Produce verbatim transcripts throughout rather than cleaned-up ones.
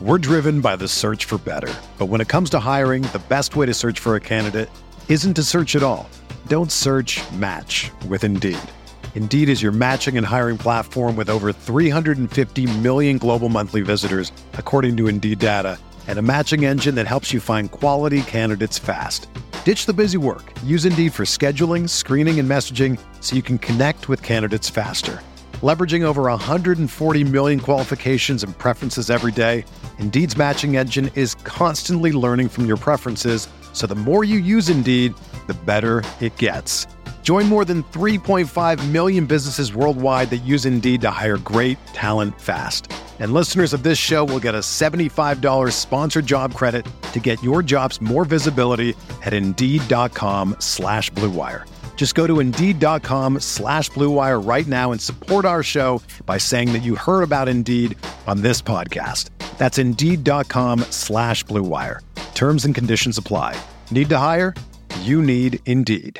We're driven by the search for better. But when it comes to hiring, the best way to search for a candidate isn't to search at all. Don't search, match with Indeed. Indeed is your matching and hiring platform with over three hundred fifty million global monthly visitors, according to Indeed data, and a matching engine that helps you find quality candidates fast. Ditch the busy work. Use Indeed for scheduling, screening, and messaging so you can connect with candidates faster. Leveraging over one hundred forty million qualifications and preferences every day, Indeed's matching engine is constantly learning from your preferences, so the more you use Indeed, the better it gets. Join more than three point five million businesses worldwide that use Indeed to hire great talent fast. And listeners of this show will get a seventy-five dollars sponsored job credit to get your jobs more visibility at Indeed.com slash Blue Wire. Just go to Indeed.com slash Blue Wire right now and support our show by saying that you heard about Indeed on this podcast. That's Indeed.com slash Blue Wire. Terms and conditions apply. Need to hire? You need Indeed.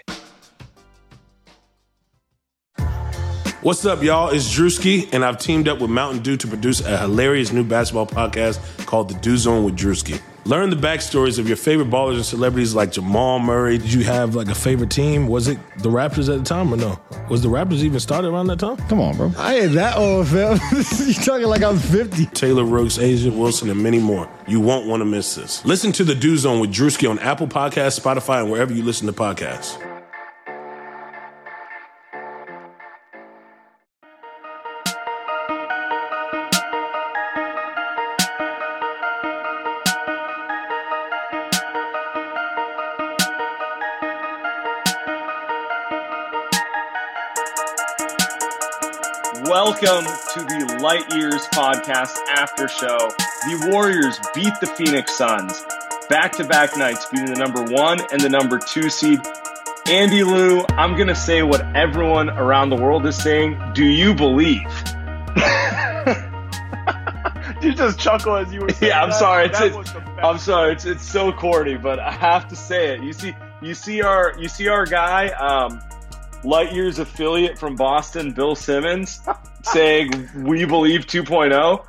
What's up, y'all? It's Drewski, and I've teamed up with Mountain Dew to produce a hilarious new basketball podcast called The Dew Zone with Drewski. Learn the backstories of your favorite ballers and celebrities like Jamal Murray. Did you have like a favorite team? Was it the Raptors at the time or no? Was the Raptors even started around that time? Come on, bro. I ain't that old, fam. You talking like I'm fifty. Taylor Rooks, Asia Wilson, and many more. You won't want to miss this. Listen to The Dew Zone with Drewski on Apple Podcasts, Spotify, and wherever you listen to podcasts. Welcome to the Light Years Podcast After Show. The Warriors beat the Phoenix Suns back-to-back nights, beating the number one and the number two seed. Andy Lou, I'm going to say what everyone around the world is saying. Do you believe? You just chuckle as you were saying Yeah, I'm that. sorry. It's, That it's, I'm sorry. It's it's so corny, but I have to say it. You see, you see our you see our guy, um, Light Years affiliate from Boston, Bill Simmons, saying "We Believe 2.0."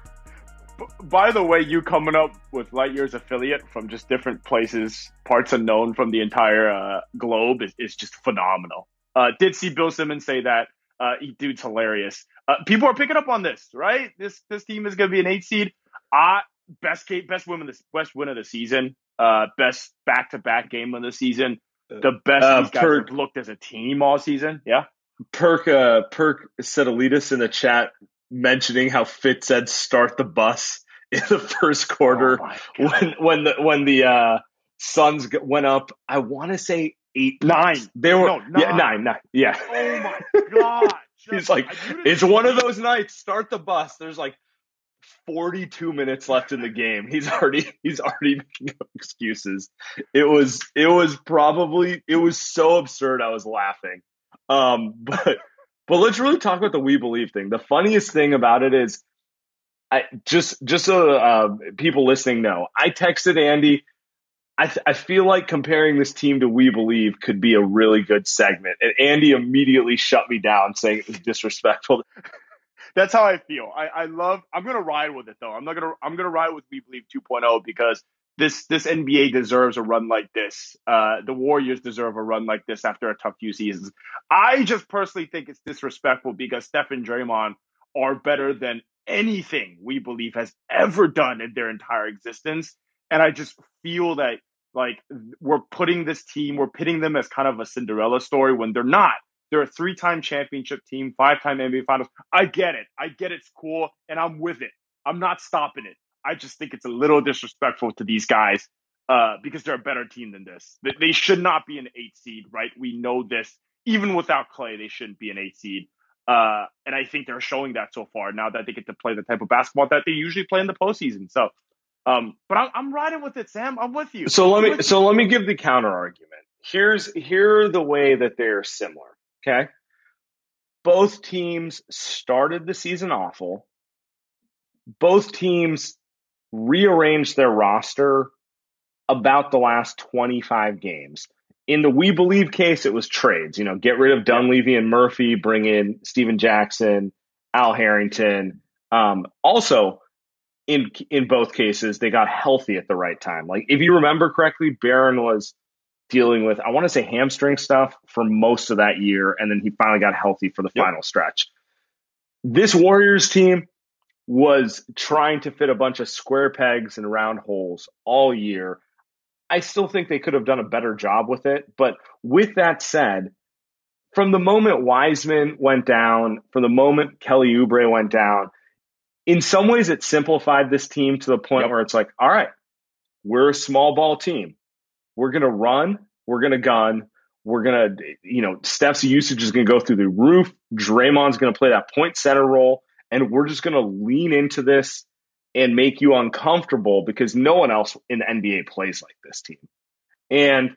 By the way, you coming up with Lightyear's affiliate from just different places, parts unknown from the entire uh, globe is, is just phenomenal. Uh, did see Bill Simmons say that. Uh, he, dude's hilarious. Uh, people are picking up on this, right? This this team is going to be an eight seed. Uh, best case, best win of the best win of the season. Uh, best back to back game of the season. The best Uh, these guys Perk- have looked as a team all season. Yeah. Perk uh, Perk Sedelitis in the chat mentioning how Fitz said start the bus in the first quarter Oh my God. when when the when the uh, Suns g- went up. I want to say eight Nine. points. They were No, yeah nine. nine nine yeah. Oh my God. He's like, You didn't it's one of believe- those nights. Start the bus. There's like forty-two minutes left in the game. He's already he's already making up excuses. It was it was probably it was so absurd. I was laughing. Um, but but let's really talk about the We Believe thing. The funniest thing about it is, I just just so uh, people listening know, I texted Andy. I, th- I feel like comparing this team to We Believe could be a really good segment. And Andy immediately shut me down saying it was disrespectful. That's how I feel. I, I love. I'm gonna ride with it though. I'm not gonna. I'm gonna ride with We Believe 2.0 because this this N B A deserves a run like this. Uh, the Warriors deserve a run like this after a tough few seasons. I just personally think it's disrespectful because Steph and Draymond are better than anything We Believe has ever done in their entire existence, and I just feel that like we're putting this team, we're pitting them as kind of a Cinderella story when they're not. They're a three-time championship team, five-time N B A Finals. I get it. I get it's cool, and I'm with it. I'm not stopping it. I just think it's a little disrespectful to these guys uh, because they're a better team than this. They, they should not be an eight seed, right? We know this. Even without Clay, they shouldn't be an eight seed. Uh, and I think they're showing that so far now that they get to play the type of basketball that they usually play in the postseason. So, um, but I'm, I'm riding with it, Sam. I'm with you. So let I'm me with so you. let me give the counter argument. Here's here are the way that they're similar. Okay. Both teams started the season awful. Both teams rearranged their roster about the last twenty-five games. In the We Believe case, it was trades. You know, get rid of Dunleavy and Murphy, bring in Steven Jackson, Al Harrington. Um, also, in in both cases, they got healthy at the right time. Like if you remember correctly, Barron was dealing with, I want to say hamstring stuff for most of that year, and then he finally got healthy for the yep. final stretch. This Warriors team was trying to fit a bunch of square pegs and round holes all year. I still think they could have done a better job with it. But with that said, from the moment Wiseman went down, from the moment Kelly Oubre went down, in some ways it simplified this team to the point yep. where it's like, all right, we're a small ball team. We're going to run. We're going to gun. We're going to, you know, Steph's usage is going to go through the roof. Draymond's going to play that point center role. And we're just going to lean into this and make you uncomfortable because no one else in the N B A plays like this team. And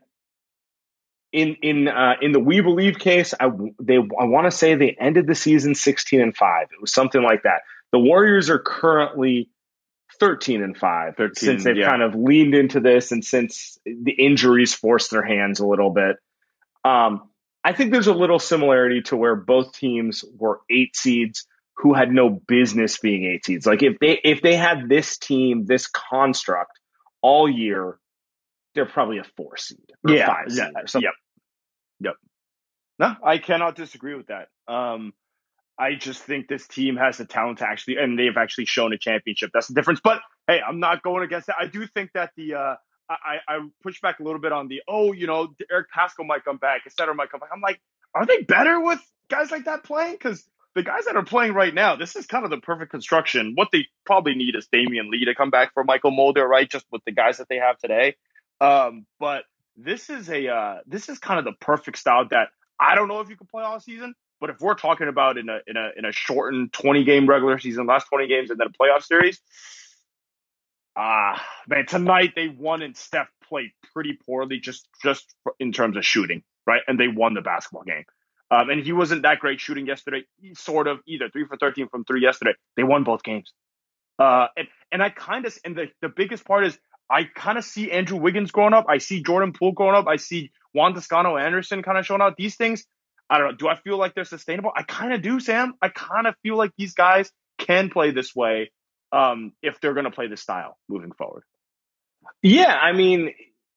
in in uh, in the We Believe case, I they I want to say they ended the season sixteen and five. It was something like that. The Warriors are currently thirteen and five thirteen, since they've yeah. kind of leaned into this and since the injuries forced their hands a little bit. Um, I think there's a little similarity to where both teams were eight seeds who had no business being eight seeds. Like if they if they had this team, this construct all year, they're probably a four seed or yeah, five seed yeah, or something. Yep. Yep. No, I cannot disagree with that. Um, I just think this team has the talent to actually, and they've actually shown a championship. That's the difference. But hey, I'm not going against that. I do think that the uh, I, I push back a little bit on the oh, you know, Eric Pascal might come back, et cetera, might come back. I'm like, are they better with guys like that playing? Because the guys that are playing right now, this is kind of the perfect construction. What they probably need is Damian Lee to come back for Michael Mulder, right? Just with the guys that they have today. Um, but this is a uh, this is kind of the perfect style that I don't know if you can play all season. But if we're talking about in a in a in a shortened twenty game regular season, last twenty games, and then a playoff series, ah, uh, man, tonight they won and Steph played pretty poorly, just just in terms of shooting, right? And they won the basketball game. Um, and he wasn't that great shooting yesterday, sort of either. Three for thirteen from three yesterday. They won both games. Uh, and and I kind of and the the biggest part is I kind of see Andrew Wiggins growing up. I see Jordan Poole growing up. I see Juan Toscano Anderson kind of showing out. These things. I don't know. Do I feel like they're sustainable? I kind of do, Sam. I kind of feel like these guys can play this way um, if they're going to play this style moving forward. Yeah, I mean,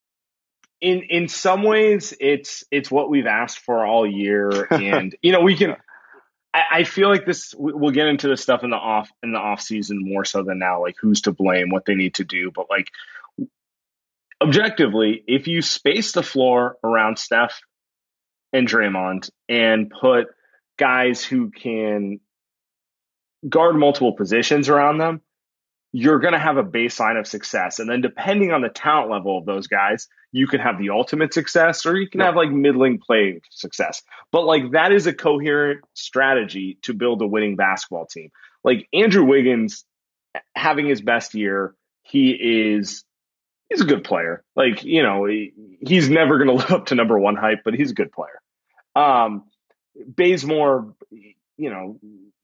in in some ways, it's it's what we've asked for all year, and you know, we can. I, I feel like this. We'll get into this stuff in the off in the off season more so than now. Like who's to blame, what they need to do, but like objectively, if you space the floor around Steph and Draymond and put guys who can guard multiple positions around them, you're going to have a baseline of success. And then depending on the talent level of those guys, you can have the ultimate success or you can yep. have like middling play success. But like that is a coherent strategy to build a winning basketball team. Like Andrew Wiggins having his best year, he is he's a good player. Like, you know, he, he's never going to live up to number one hype, but he's a good player. Um, Bazemore, you know,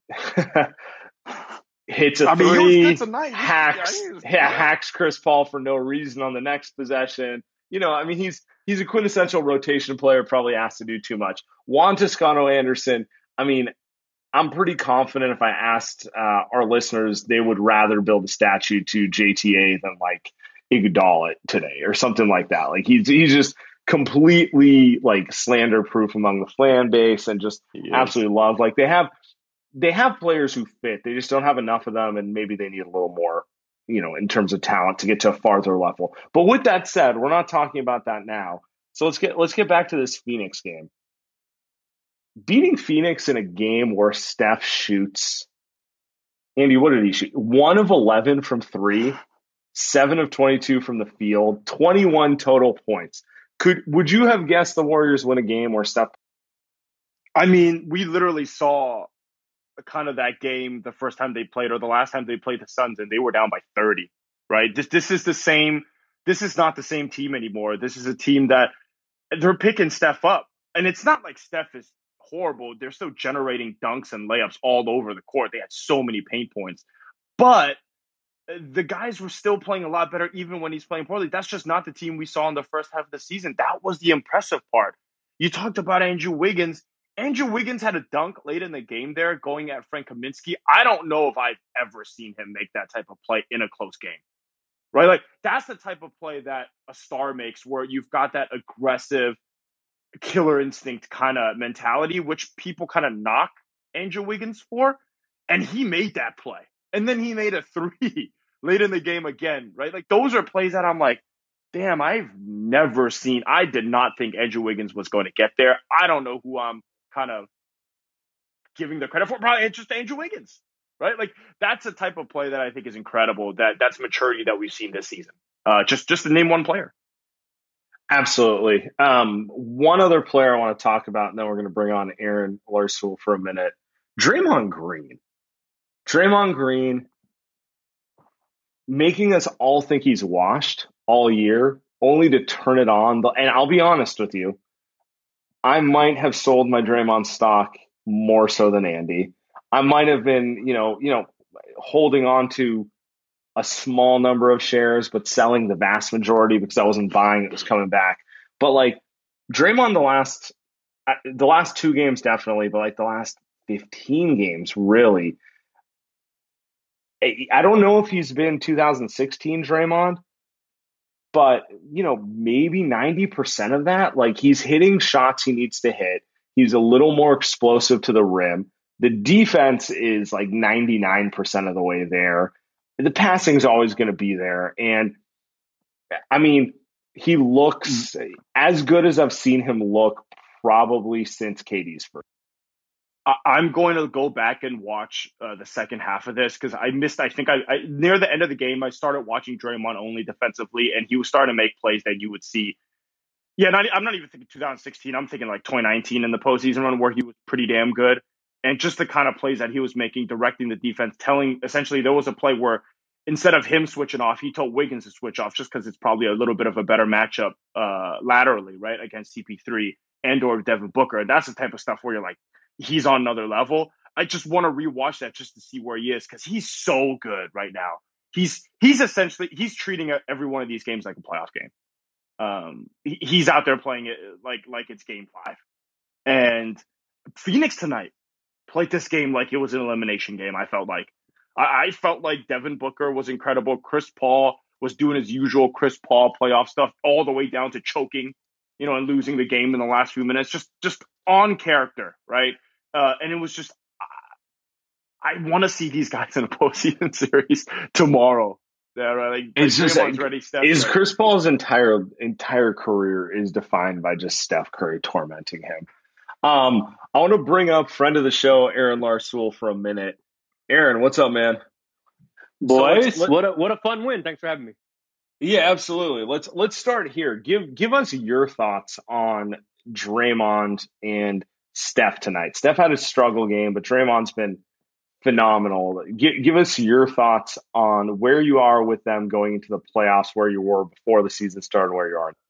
hits a I mean, three, tonight. hacks, yeah, yeah, hacks Chris Paul for no reason on the next possession. You know, I mean, he's he's a quintessential rotation player, probably asked to do too much. Juan Toscano Anderson, I mean, I'm pretty confident if I asked uh, our listeners, they would rather build a statue to J T A than like Iguodala today or something like that. Like he's he's just completely like slander proof among the fan base and just absolutely love. Like they have they have players who fit. They just don't have enough of them, and maybe they need a little more, you know, in terms of talent to get to a farther level. But with that said, we're not talking about that now. So let's get let's get back to this Phoenix game. Beating Phoenix in a game where Steph shoots, Andy, what did he shoot? One of eleven from three, seven of twenty-two from the field, twenty-one total points. Could would you have guessed the Warriors win a game where Steph? I mean, we literally saw kind of that game the first time they played, or the last time they played the Suns, and they were down by thirty. Right? This this is the same. This is not the same team anymore. This is a team that they're picking Steph up, and it's not like Steph is horrible. They're still generating dunks and layups all over the court. They had so many paint points, but the guys were still playing a lot better even when he's playing poorly. That's just not the team we saw in the first half of the season. That was the impressive part. You talked about Andrew Wiggins. Andrew Wiggins had a dunk late in the game there going at Frank Kaminsky. I don't know if I've ever seen him make that type of play in a close game, right? Like that's the type of play that a star makes where you've got that aggressive killer instinct kind of mentality, which people kind of knock Andrew Wiggins for. And he made that play. And then he made a three late in the game again, right? Like those are plays that I'm like, damn, I've never seen. I did not think Andrew Wiggins was going to get there. I don't know who I'm kind of giving the credit for. Probably it's just Andrew Wiggins, right? Like that's a type of play that I think is incredible. That that's maturity that we've seen this season. Uh, just just to name one player. Absolutely. Um, one other player I want to talk about, and then we're going to bring on Aaron Larsoul for a minute. Draymond Green. Draymond Green making us all think he's washed all year, only to turn it on. And I'll be honest with you, I might have sold my Draymond stock more so than Andy. I might have been, you know, you know, holding on to a small number of shares, but selling the vast majority because I wasn't buying it was coming back. But like Draymond, the last, the last two games definitely, but like the last fifteen games, really. I don't know if he's been two thousand sixteen Draymond, but, you know, maybe ninety percent of that, like he's hitting shots he needs to hit. He's a little more explosive to the rim. The defense is like ninety-nine percent of the way there. The passing is always going to be there. And I mean, he looks as good as I've seen him look probably since K D's first. I'm going to go back and watch uh, the second half of this because I missed, I think I, I near the end of the game, I started watching Draymond only defensively, and he was starting to make plays that you would see. Yeah, not, I'm not even thinking two thousand sixteen. I'm thinking like twenty nineteen in the postseason run where he was pretty damn good. And just the kind of plays that he was making, directing the defense, telling essentially there was a play where instead of him switching off, he told Wiggins to switch off just because it's probably a little bit of a better matchup uh, laterally, right, against C P three and or Devin Booker. And that's the type of stuff where you're like, he's on another level. I just want to rewatch that just to see where he is because he's so good right now. He's he's essentially he's treating every one of these games like a playoff game. Um, he, he's out there playing it like like it's game five. And Phoenix tonight played this game like it was an elimination game. I felt like I, I felt like Devin Booker was incredible. Chris Paul was doing his usual Chris Paul playoff stuff all the way down to choking, you know, and losing the game in the last few minutes. Just just on character, right? Uh, and it was just, I, I want to see these guys in a postseason series tomorrow. Yeah, right. Like, it's like just like, ready, Steph is ready. Chris Paul's entire entire career is defined by just Steph Curry tormenting him. Um, I want to bring up friend of the show, Aaron Larsoul, for a minute. Aaron, what's up, man? Boys, So let, what a what a fun win! Thanks for having me. Yeah, absolutely. Let's let's start here. Give give us your thoughts on Draymond and Steph tonight. Steph had a struggle game, but Draymond's been phenomenal. Give, give us your thoughts on where you are with them going into the playoffs, where you were before the season started, where you are.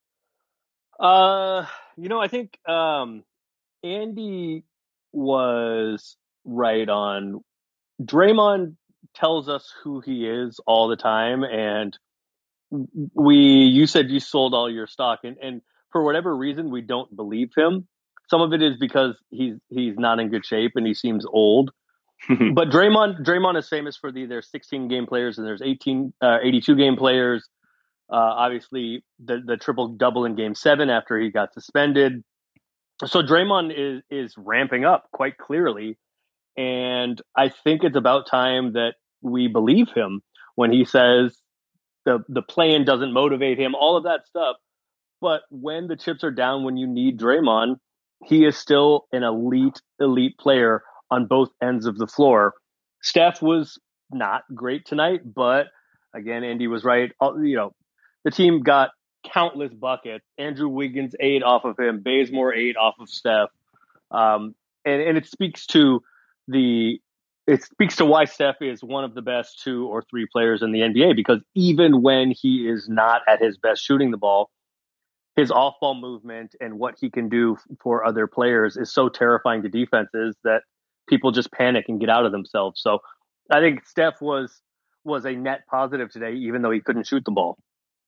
Uh, you know, I think um, Andy was right on. Draymond tells us who he is all the time, and we. You said you sold all your stock, and, and for whatever reason, we don't believe him. Some of it is because he's he's not in good shape and he seems old. But Draymond Draymond is famous for the there's sixteen game players and there's eighteen uh, eighty-two game players. Uh, obviously, the the triple double in Game Seven after he got suspended. So Draymond is is ramping up quite clearly, and I think it's about time that we believe him when he says the the play-in doesn't motivate him, all of that stuff. But when the chips are down, when you need Draymond, he is still an elite, elite player on both ends of the floor. Steph was not great tonight, but again, Andy was right. You know, the team got countless buckets. Andrew Wiggins ate off of him. Bazemore ate off of Steph. Um, and, and it speaks to the, it speaks to why Steph is one of the best two or three players in the N B A, because even when he is not at his best shooting the ball, his off-ball movement and what he can do for other players is so terrifying to defenses that people just panic and get out of themselves. So I think Steph was was a net positive today, even though he couldn't shoot the ball.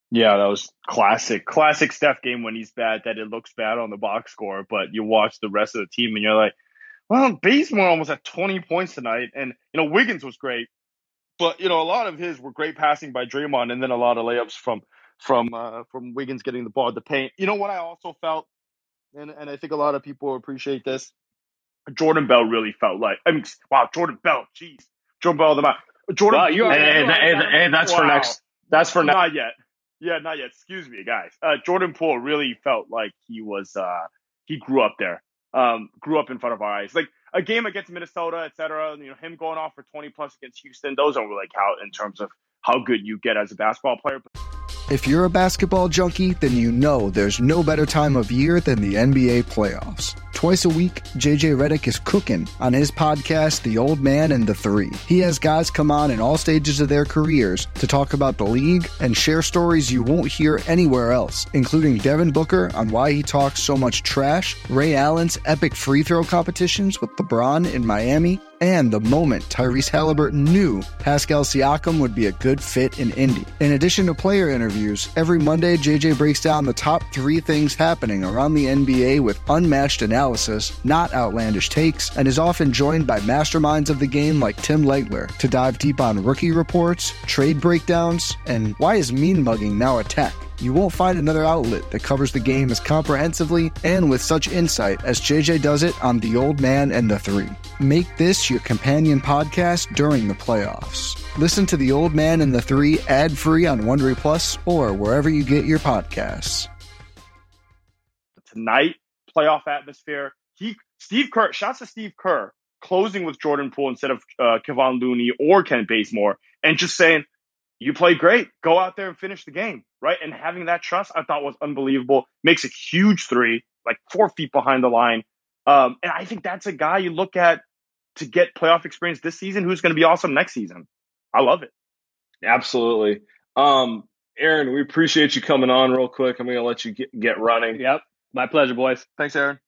Yeah, that was classic. Classic Steph game when he's bad, that it looks bad on the box score, but you watch the rest of the team and you're like, well, Bazemore almost had twenty points tonight. And, you know, Wiggins was great. But, you know, a lot of his were great passing by Draymond and then a lot of layups from from uh, from Wiggins getting the ball at the paint. You know what I also felt, and, and I think a lot of people appreciate this, Jordan Bell really felt like, I mean, wow, Jordan Bell, jeez. Jordan Bell, the man. Jordan Wow, you are, Poole- and, and, and, and that's for Wow. next. That's for next. Not yet. Yeah, not yet. Excuse me, guys. Uh, Jordan Poole really felt like he was, uh, he grew up there, um, grew up in front of our eyes. Like a game against Minnesota, et cetera, you know, him going off for twenty plus against Houston, those don't really count in terms of how good you get as a basketball player. If you're a basketball junkie, then you know there's no better time of year than the N B A playoffs. Twice a week, J J Redick is cooking on his podcast, The Old Man and the Three. He has guys come on in all stages of their careers to talk about the league and share stories you won't hear anywhere else, including Devin Booker on why he talks so much trash, Ray Allen's epic free throw competitions with LeBron in Miami, and the moment Tyrese Halliburton knew Pascal Siakam would be a good fit in Indy. In addition to player interviews, every Monday J J breaks down the top three things happening around the N B A with unmatched analysis, not outlandish takes, and is often joined by masterminds of the game like Tim Legler to dive deep on rookie reports, trade breakdowns, and why is mean mugging now a tech? You won't find another outlet that covers the game as comprehensively and with such insight as J J does it on The Old Man and the Three. Make this your companion podcast during the playoffs. Listen to The Old Man and the Three ad-free on Wondery Plus or wherever you get your podcasts. Tonight, playoff atmosphere. He, Steve Kerr, shouts to Steve Kerr, closing with Jordan Poole instead of uh, Kevon Looney or Ken Bazemore, and just saying, you played great. Go out there and finish the game, right? And having that trust, I thought was unbelievable. Makes a huge three, like four feet behind the line. Um, and I think that's a guy you look at to get playoff experience this season who's going to be awesome next season. I love it. Absolutely. Um, Aaron, we appreciate you coming on real quick. I'm going to let you get, get running. Yep. My pleasure, boys. Thanks, Aaron.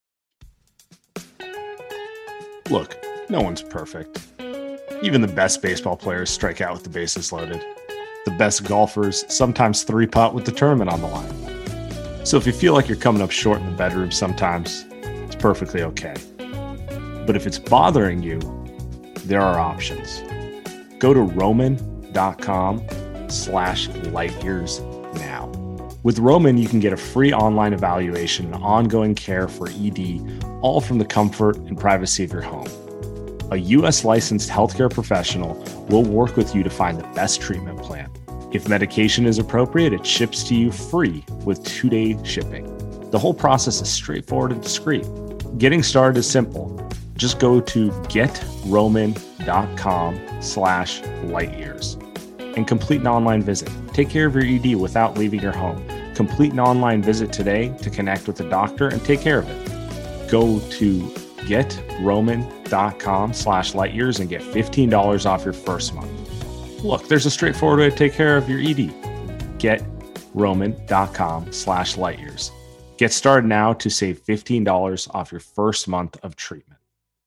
Look, no one's perfect. Even the best baseball players strike out with the bases loaded. The best golfers sometimes three-putt with the tournament on the line. So if you feel like you're coming up short in the bedroom sometimes, it's perfectly okay. But if it's bothering you, there are options. Go to roman.com slash light years now. With Roman, you can get a free online evaluation and ongoing care for E D, all from the comfort and privacy of your home. A U S licensed healthcare professional will work with you to find the best treatment plan. If medication is appropriate, it ships to you free with two-day shipping. The whole process is straightforward and discreet. Getting started is simple. Just go to getroman.com slash lightyears and complete an online visit. Take care of your E D without leaving your home. Complete an online visit today to connect with a doctor and take care of it. Go to getroman.com slash lightyears and get fifteen dollars off your first month. Look, there's a straightforward way to take care of your E D. getroman.com slash lightyears. Get started now to save fifteen dollars off your first month of treatment.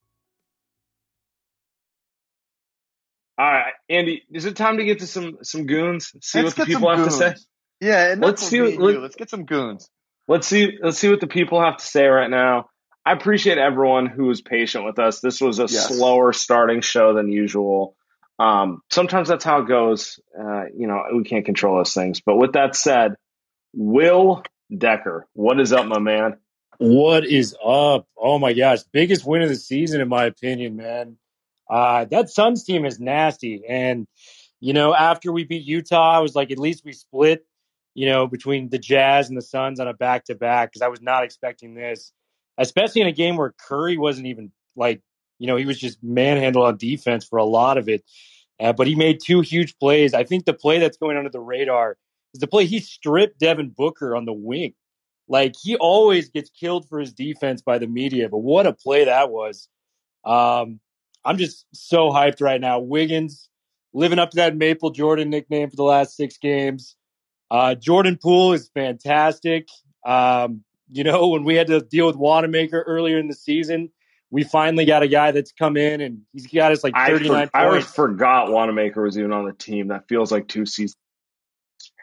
All right, Andy, is it time to get to some some goons? See Let's what the get people some have to say. goons. Yeah, and Let's let's see see what- Let's get some goons. Let's see. Let's see what the people have to say right now. I appreciate everyone who was patient with us. This was a Yes. slower starting show than usual. Um, sometimes that's how it goes. Uh, you know, we can't control those things. But with that said, Will Decker, what is up, my man? What is up? Oh my gosh. Biggest win of the season, in my opinion, man. Uh, that Suns team is nasty. And, you know, after we beat Utah, I was like, at least we split, you know, between the Jazz and the Suns on a back to back, because I was not expecting this, especially in a game where Curry wasn't even like, you know, he was just manhandled on defense for a lot of it. Uh, but he made two huge plays. I think the play that's going under the radar is the play he stripped Devin Booker on the wing. Like, he always gets killed for his defense by the media, but what a play that was. Um, I'm just so hyped right now. Wiggins living up to that Maple Jordan nickname for the last six games. Uh, Jordan Poole is fantastic. Um, you know, when we had to deal with Wanamaker earlier in the season, we finally got a guy that's come in and he's got us like I, thirty-nine for, I points. forgot Wanamaker was even on the team. That feels like two seasons.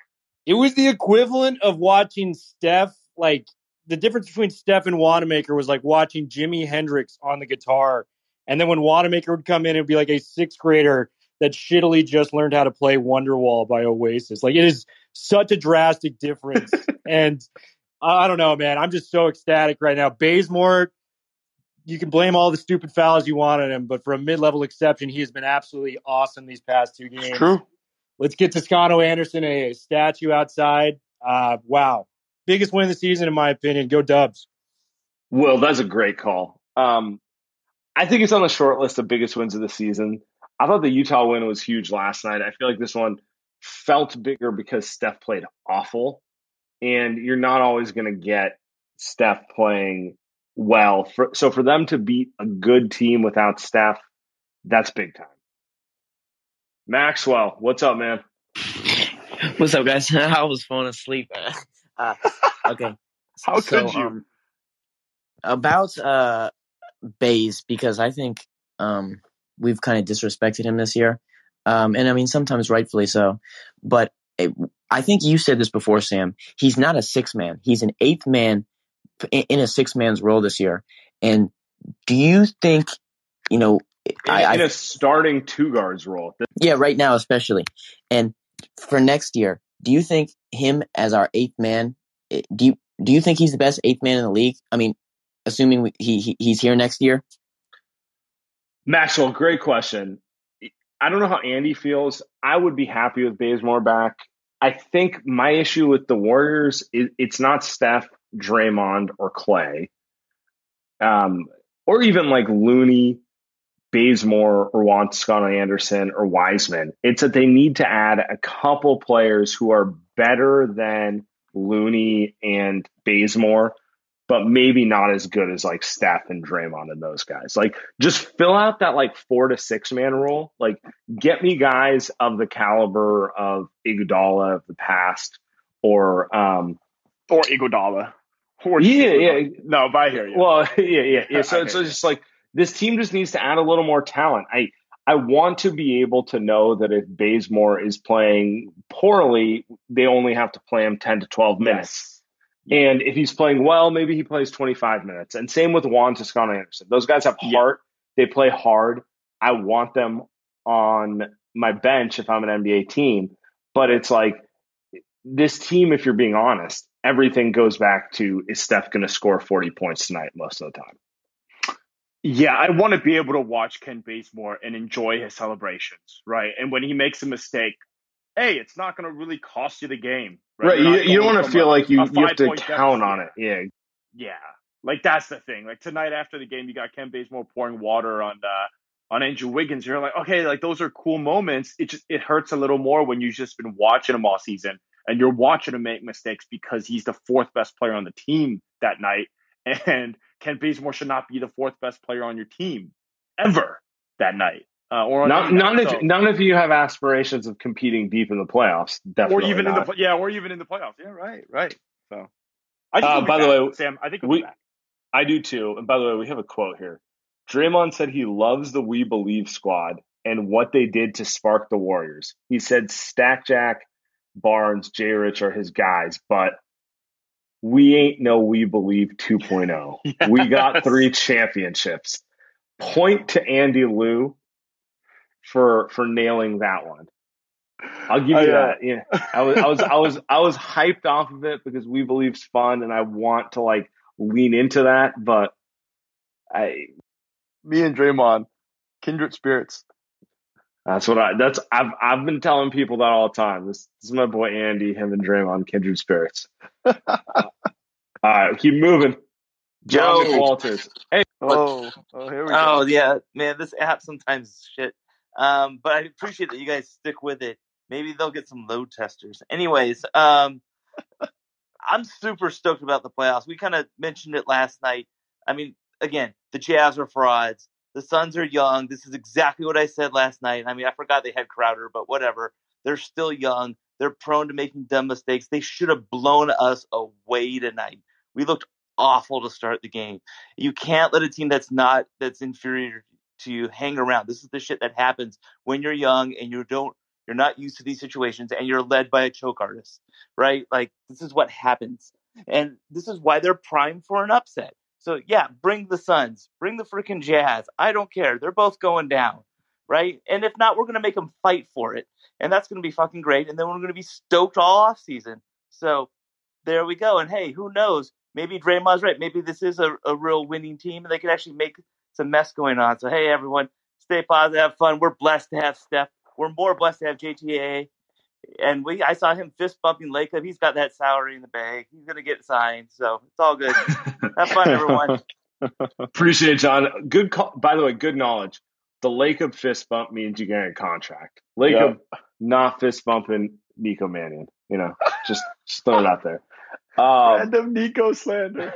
It was the equivalent of watching Steph, like the difference between Steph and Wanamaker was like watching Jimi Hendrix on the guitar. And then when Wanamaker would come in, it would be like a sixth grader that shittily just learned how to play Wonderwall by Oasis. Like, it is such a drastic difference. And I don't know, man. I'm just so ecstatic right now. Bazemore, you can blame all the stupid fouls you want on him, but for a mid-level exception, he has been absolutely awesome these past two games. It's true. Let's get Toscano Anderson a statue outside. Uh, wow. Biggest win of the season, in my opinion. Go Dubs. Will, that's a great call. Um, I think it's on the short list of biggest wins of the season. I thought the Utah win was huge last night. I feel like this one felt bigger because Steph played awful. And you're not always going to get Steph playing well. For, so for them to beat a good team without Steph, that's big time. Maxwell, what's up, man? What's up, guys? I was falling asleep. Uh, okay. How so, could you? Um, about uh, Baze, because I think um, we've kind of disrespected him this year. Um, and I mean, sometimes rightfully so. But it, I think you said this before, Sam. He's not a six man. He's an eighth man in, in a six man's role this year. And do you think, you know, in, I, in I, a starting two guards role? Yeah, right now especially. And for next year, do you think him as our eighth man? Do you do you think he's the best eighth man in the league? I mean, assuming we, he, he he's here next year. Maxwell, great question. I don't know how Andy feels. I would be happy with Bazemore back. I think my issue with the Warriors is it's not Steph, Draymond, or Clay, um, or even like Looney, Bazemore, or Juan Toscano Anderson, or Wiseman. It's that they need to add a couple players who are better than Looney and Bazemore, but maybe not as good as like Steph and Draymond and those guys. Like, just fill out that like four to six man role. Like, get me guys of the caliber of Iguodala of the past, or um, or Iguodala. Or yeah, Iguodala. yeah. No, but I hear you. Well, yeah, yeah, yeah. So it's so you. just like this team just needs to add a little more talent. I I want to be able to know that if Bazemore is playing poorly, they only have to play him ten to twelve minutes. Yes. And if he's playing well, maybe he plays twenty-five minutes. And same with Juan Toscano Anderson. Those guys have heart. Yeah. They play hard. I want them on my bench if I'm an N B A team. But it's like this team, if you're being honest, everything goes back to, is Steph going to score forty points tonight most of the time? Yeah, I want to be able to watch Ken Bazemore and enjoy his celebrations, right? And when he makes a mistake, hey, it's not going to really cost you the game. Right, right. You, you don't want to feel a, like you, you have to count deficit. on it. Yeah. Yeah, like that's the thing. Like tonight after the game, you got Ken Bazemore pouring water on uh, on Andrew Wiggins. You're like, okay, like those are cool moments. It just it hurts a little more when you've just been watching him all season and you're watching him make mistakes because he's the fourth best player on the team that night. And Ken Bazemore should not be the fourth best player on your team ever that night. Uh, or not, not night, if so. not if you have aspirations of competing deep in the playoffs. Definitely, or even not. in the yeah, or even in the playoffs. Yeah, right, right. So, I think uh, by back, the way, Sam, I think we'll we, be back. I do too. And by the way, we have a quote here. Draymond said he loves the We Believe squad and what they did to spark the Warriors. He said Stack Jack, Barnes, J. Rich are his guys, but we ain't no We Believe two point oh. Yes. We got three championships. Point to Andy Liu for for nailing that one. I'll give you I, uh, that. Yeah. I was I was I was I was hyped off of it because We Believe's fun and I want to like lean into that, but I me and Draymond, kindred spirits. That's what I that's I've I've been telling people that all the time. This, this is my boy Andy, him and Draymond, kindred spirits. All right, keep moving. John Yo. Walters. Hey. Oh, oh, here we go. Oh yeah, man, this app sometimes is shit. Um, but I appreciate that you guys stick with it. Maybe they'll get some load testers. Anyways, um, I'm super stoked about the playoffs. We kind of mentioned it last night. I mean, again, the Jazz are frauds. The Suns are young. This is exactly what I said last night. I mean, I forgot they had Crowder, but whatever. They're still young. They're prone to making dumb mistakes. They should have blown us away tonight. We looked awful to start the game. You can't let a team that's not that's inferior to you hang around. This is the shit that happens when you're young and you don't You're not used to these situations, and you're led by a choke artist, right? Like, this is what happens. And this is why they're primed for an upset. So, yeah, bring the Suns. Bring the freaking Jazz. I don't care. They're both going down, right? And if not, we're going to make them fight for it. And that's going to be fucking great. And then we're going to be stoked all off season. So there we go. And, hey, who knows? Maybe Draymond's right. Maybe this is a, a real winning team, and they can actually make some mess going on. So, hey, everyone, stay positive, have fun. We're blessed to have Steph. We're more blessed to have J T A. And we, I saw him fist bumping Lacob. He's got that salary in the bag. He's going to get signed. So it's all good. Have fun, everyone. Appreciate it, John. Good call. By the way, good knowledge. The Lacob fist bump means you get a contract. Lacob yep. not fist bumping Nico Mannion. You know, just, just throw it out there. Um, Random Nico slander.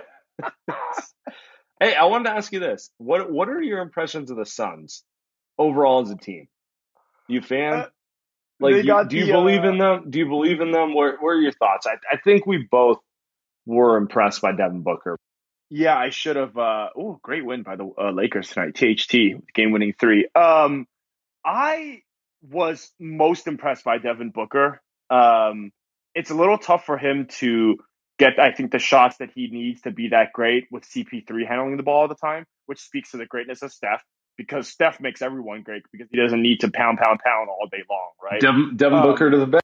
Hey, I wanted to ask you this. What What are your impressions of the Suns overall as a team? You fan? Uh, like, you, do you the, believe uh, in them? Do you believe in them? What, what are your thoughts? I, I think we both were impressed by Devin Booker. Yeah, I should have. Uh, oh, great win by the uh, Lakers tonight. T H T, game-winning three. Um, I was most impressed by Devin Booker. Um, it's a little tough for him to get, I think, the shots that he needs to be that great with C P three handling the ball all the time, which speaks to the greatness of Steph, because Steph makes everyone great because he doesn't need to pound, pound, pound all day long, right? Devin, Devin um, Booker to the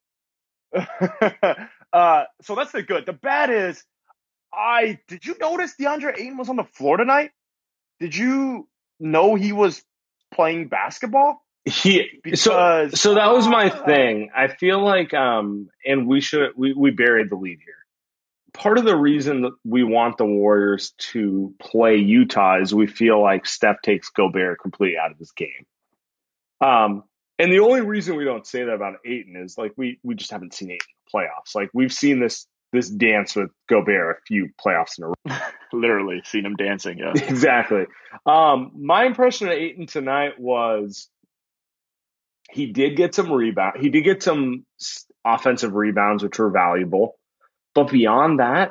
best. uh, so that's the good. The bad is, I did you notice DeAndre Ayton was on the floor tonight? Did you know he was playing basketball? He because, so so that was my uh, thing. I feel like um, and we should we we buried the lead here. Part of the reason that we want the Warriors to play Utah is we feel like Steph takes Gobert completely out of his game. Um, and the only reason we don't say that about Ayton is like we we just haven't seen Ayton in the playoffs. Like we've seen this this dance with Gobert a few playoffs in a row. Literally seen him dancing. Yeah, exactly. Um, my impression of Ayton tonight was he did get some rebound. He did get some offensive rebounds, which were valuable. But beyond that,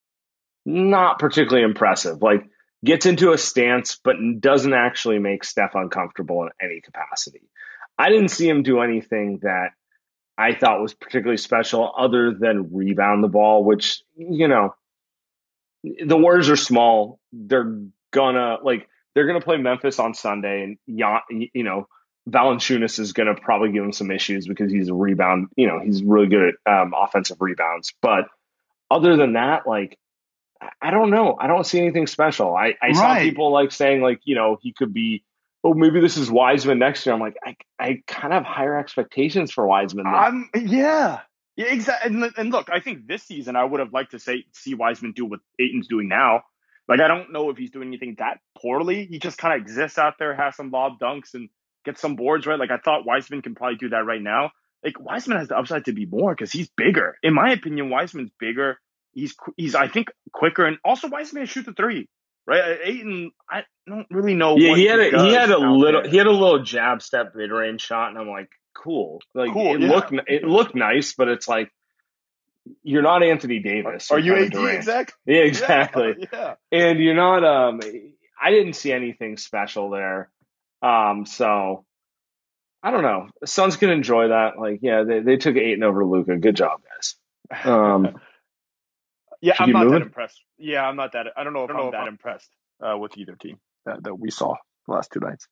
not particularly impressive. Like, gets into a stance, but doesn't actually make Steph uncomfortable in any capacity. I didn't see him do anything that I thought was particularly special other than rebound the ball, which, you know, the Warriors are small. They're gonna, like, they're gonna play Memphis on Sunday, and, you know, Valanciunas is gonna probably give him some issues because he's a rebound, you know, he's really good at um, offensive rebounds. But other than that, like, I don't know. I don't see anything special. I, I right. saw people like saying, like, you know, he could be, oh, maybe this is Wiseman next year. I'm like, I I kind of have higher expectations for Wiseman. Um, yeah. Yeah, exactly. And, and look, I think this season I would have liked to say see Wiseman do what Ayton's doing now. Like, I don't know if he's doing anything that poorly. He just kind of exists out there, has some lob dunks, and gets some boards, right? Like, I thought Wiseman can probably do that right now. Like, Wiseman has the upside to be more because he's bigger. In my opinion, Wiseman's bigger. He's, he's I think, quicker. And also, Wiseman shoot the three, right? Ayton, I don't really know yeah, what he had he, a, he had a little there. he had a little jab step mid-range shot, and I'm like, cool. Like, cool, it, yeah. looked, it looked nice, but it's like, you're not Anthony Davis. Are you A D, exactly? Yeah, exactly. Yeah, yeah. And you're not, um, I didn't see anything special there. Um, so, I don't know. The Suns can enjoy that. Like, yeah, they, they took Ayton over Luka. Good job, guys. Um, yeah, I'm not moving? that impressed. Yeah, I'm not that. I don't know if I don't I'm know that I'm, impressed uh, with either team that, that we saw the last two nights.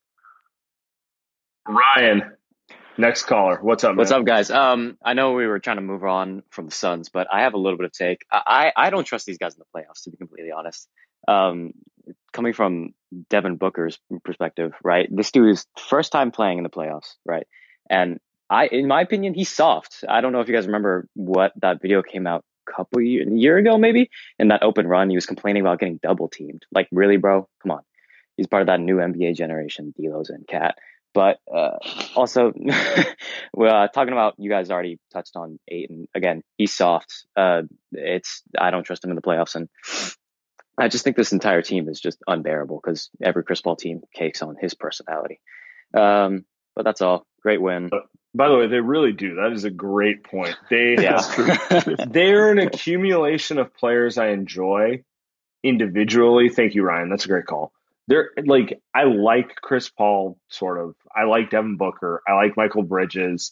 Ryan, next caller. What's up, man? What's up, guys? Um, I know we were trying to move on from the Suns, but I have a little bit of take. I, I don't trust these guys in the playoffs, to be completely honest. Um, coming from Devin Booker's perspective, right? This dude is first time playing in the playoffs, right? And I, in my opinion, he's soft. I don't know if you guys remember what that video came out a couple year, a year ago, maybe, in that open run. He was complaining about getting double teamed. Like, really, bro? Come on. He's part of that new N B A generation, D'Lo's and Cat. But uh, also, well, uh, talking about, you guys already touched on Ayton. Again, he's soft. Uh, it's I don't trust him in the playoffs, and I just think this entire team is just unbearable because every Chris Paul team cakes on his personality. Um, but that's all. Great win. By the way, they really do. That is a great point. They yeah. They're an accumulation of players I enjoy individually. Thank you, Ryan. That's a great call. They're like, I like Chris Paul, sort of. I like Devin Booker. I like Michael Bridges.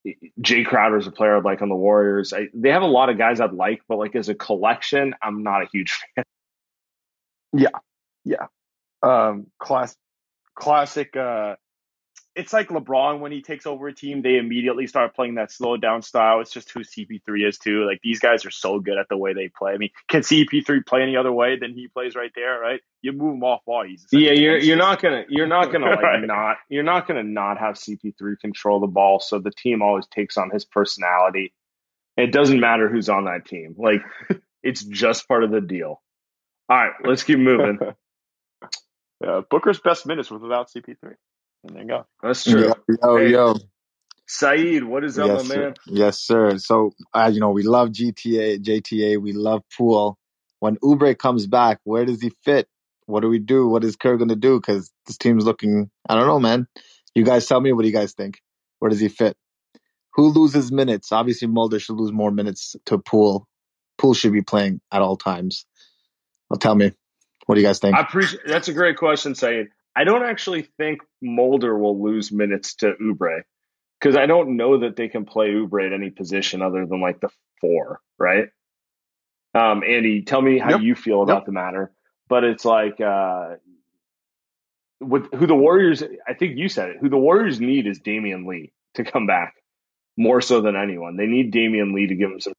Jay Crowder's a player I'd like on the Warriors. I, they have a lot of guys I'd like, but like as a collection, I'm not a huge fan. Yeah, yeah. Um, class, classic. Uh, it's like LeBron when he takes over a team, they immediately start playing that slow down style. It's just who C P three is too. Like these guys are so good at the way they play. I mean, can C P three play any other way than he plays right there? Right? You move him off ball. He's Yeah, you're you're not gonna you're not gonna like Right. not you're not gonna not have C P three control the ball. So the team always takes on his personality. It doesn't matter who's on that team. Like it's just part of the deal. All right, let's keep moving. Yeah, Booker's best minutes was without C P three. And there you go. That's true. Yo, yo, Hey, yo. Saeed, what is up, Yes, my sir. man? Yes, sir. So, uh, you know, we love G T A, J T A. We love Poole. When Oubre comes back, where does he fit? What do we do? What is Kerr going to do? Because this team's looking, I don't know, man. You guys tell me, what do you guys think? Where does he fit? Who loses minutes? Obviously, Mulder should lose more minutes to Poole. Poole should be playing at all times. Well, tell me. What do you guys think? I appreciate that's a great question, Saeed. I don't actually think Mulder will lose minutes to Oubre because I don't know that they can play Oubre at any position other than like the four, right? Um, Andy, tell me how Yep. you feel about Yep. the matter. But it's like uh, with who the Warriors, I think you said it, who the Warriors need is Damian Lee to come back more so than anyone. They need Damian Lee to give them some.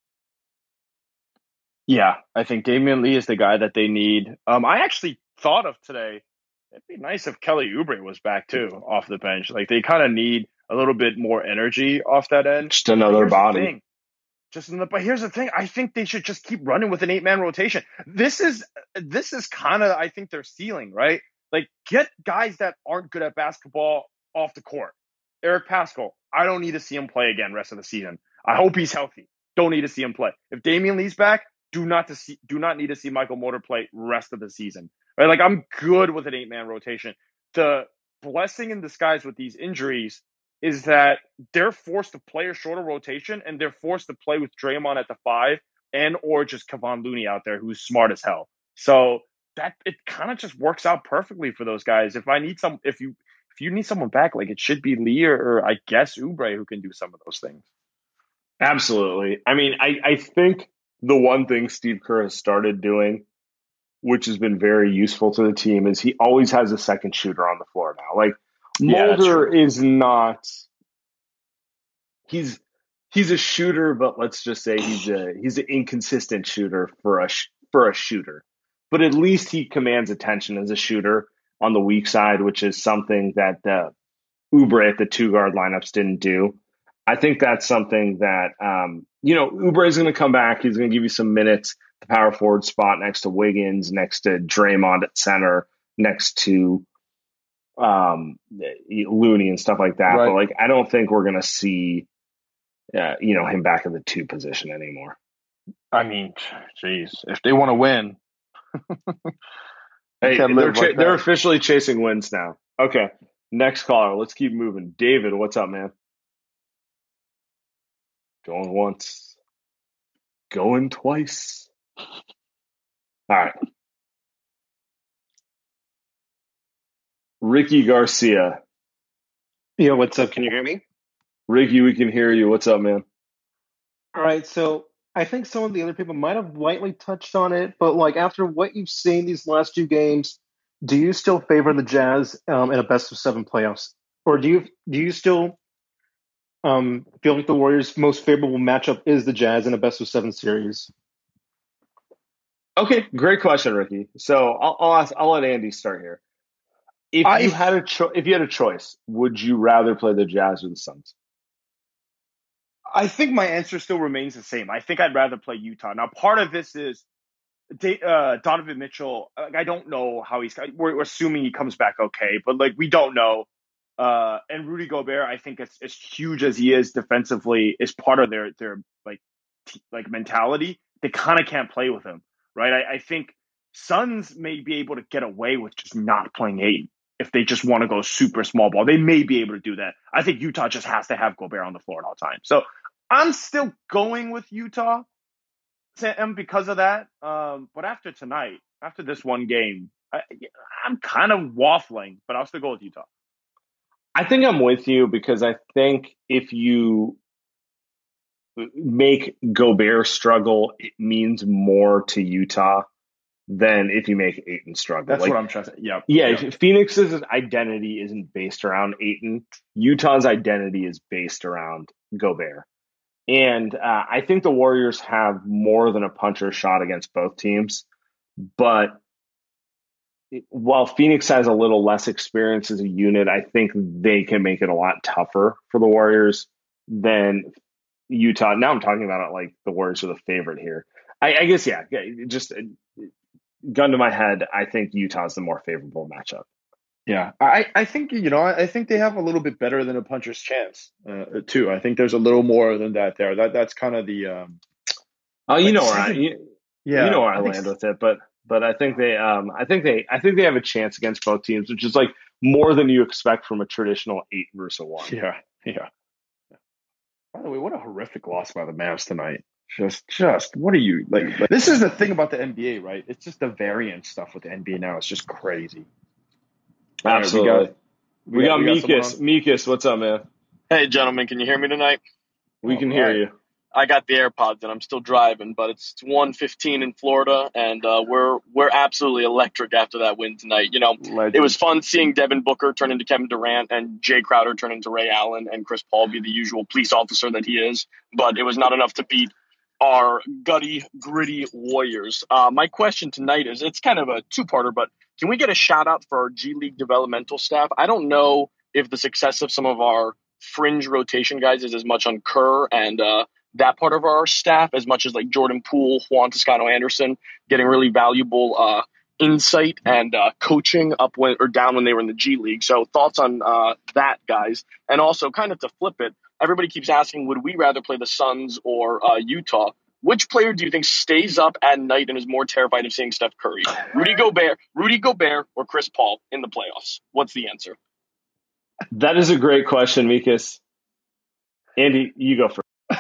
Yeah, I think Damian Lee is the guy that they need. Um, I actually thought of today, it'd be nice if Kelly Oubre was back too off the bench. Like they kind of need a little bit more energy off that end. Just another Here's the body. thing. Just in the, but here's the thing. I think they should just keep running with an eight man rotation. This is this is kind of I think their ceiling, right? Like get guys that aren't good at basketball off the court. Eric Pascal, I don't need to see him play again rest of the season. I hope he's healthy. Don't need to see him play. If Damian Lee's back, do not to see do not need to see Michael Porter play rest of the season. Right? Like I'm good with an eight man rotation. The blessing in disguise with these injuries is that they're forced to play a shorter rotation and they're forced to play with Draymond at the five and or just Kevon Looney out there who's smart as hell. So that it kind of just works out perfectly for those guys. If I need some, if you if you need someone back, like it should be Lee or, or I guess Oubre who can do some of those things. Absolutely. I mean, I, I think the one thing Steve Kerr has started doing, which has been very useful to the team, is he always has a second shooter on the floor now. Like Yeah, that's Mulder true. is not. He's he's a shooter, but let's just say he's a he's an inconsistent shooter for a sh- for a shooter. But at least he commands attention as a shooter on the weak side, which is something that uh, Oubre at the two guard lineups didn't do. I think that's something that um, you know Oubre is going to come back. He's going to give you some minutes, the power forward spot next to Wiggins, next to Draymond at center, next to um, Looney and stuff like that. Right. But like, I don't think we're going to see uh, you know him back in the two position anymore. I mean, geez, if they want to win, Hey, can't they're live cha- like they're that. officially chasing wins now. Okay, next caller. Let's keep moving. David, what's up, man? Going once, going twice. All right. Ricky Garcia. Yo, what's up? Can you hear me? Ricky, we can hear you. What's up, man? All right, so I think some of the other people might have lightly touched on it, but like after what you've seen these last two games, do you still favor the Jazz um, in a best of seven playoffs, or do you do you still um, feel like the Warriors' most favorable matchup is the Jazz in a best of seven series? Okay, great question, Ricky. So I'll I'll, ask, I'll let Andy start here. If I- you had a cho- if you had a choice, would you rather play the Jazz or the Suns? I think my answer still remains the same. I think I'd rather play Utah. Now, part of this is uh, Donovan Mitchell. Like, I don't know how he's. We're, we're assuming he comes back okay, but like we don't know. Uh, and Rudy Gobert, I think, as, as huge as he is defensively, is part of their their like t- like mentality. They kind of can't play with him, right? I, I think Suns may be able to get away with just not playing Ayton if they just want to go super small ball. They may be able to do that. I think Utah just has to have Gobert on the floor at all times. So I'm still going with Utah, and because of that. Um, but after tonight, after this one game, I, I'm kind of waffling, but I'll still go with Utah. I think I'm with you because I think if you make Gobert struggle, it means more to Utah than if you make Ayton struggle. That's like, what I'm trying to say. Yeah. Yeah, Yep. Phoenix's identity isn't based around Ayton. Utah's identity is based around Gobert. And uh, I think the Warriors have more than a puncher's shot against both teams. But while Phoenix has a little less experience as a unit, I think they can make it a lot tougher for the Warriors than Utah. Now I'm talking about it like the Warriors are the favorite here. I, I guess, yeah, just gun to my head, I think Utah's the more favorable matchup. Yeah, I, I think, you know, I think they have a little bit better than a puncher's chance, uh, too. I think there's a little more than that there. That That's kind of the... Um, oh, you like know where I, second, you, yeah, you know where I, I think land s- with it, but but I think they um I think they I think they have a chance against both teams, which is like more than you expect from a traditional eight versus a one. Yeah, yeah. By the way, what a horrific loss by the Mavs tonight. Just, just, what are you, like, this is the thing about the N B A, right? It's just the variant stuff with the N B A now. It's just crazy. All right, Absolutely. we got, we, we got, got Mikas. someone Mikas, what's up, man? Hey, gentlemen, can you hear me tonight? We Oh, can hear right. you. I got the AirPods and I'm still driving, but it's one fifteen in Florida, and uh, we're we're absolutely electric after that win tonight. You know, Legend. It was fun seeing Devin Booker turn into Kevin Durant and Jay Crowder turn into Ray Allen and Chris Paul be the usual police officer that he is, but it was not enough to beat our gutty, gritty Warriors. Uh, my question tonight is, it's kind of a two-parter, but can we get a shout-out for our G League developmental staff? I don't know if the success of some of our fringe rotation guys is as much on Kerr and uh, that part of our staff as much as like Jordan Poole, Juan Toscano Anderson getting really valuable uh, insight and uh, coaching up when or down when they were in the G League. So thoughts on uh, that, guys? And also kind of to flip it, everybody keeps asking, would we rather play the Suns or uh, Utah? Which player do you think stays up at night and is more terrified of seeing Steph Curry? Rudy Gobert, Rudy Gobert, or Chris Paul in the playoffs? What's the answer? That is a great question, Mikas. Andy, you go first.